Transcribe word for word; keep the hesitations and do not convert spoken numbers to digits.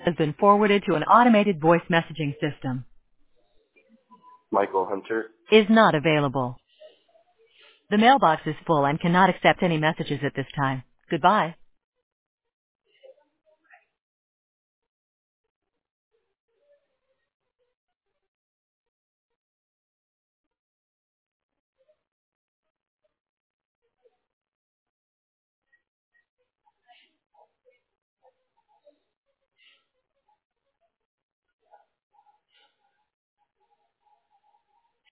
has been forwarded to an automated voice messaging system. Michael Hunter. Is not available. The mailbox is full and cannot accept any messages at this time. Goodbye.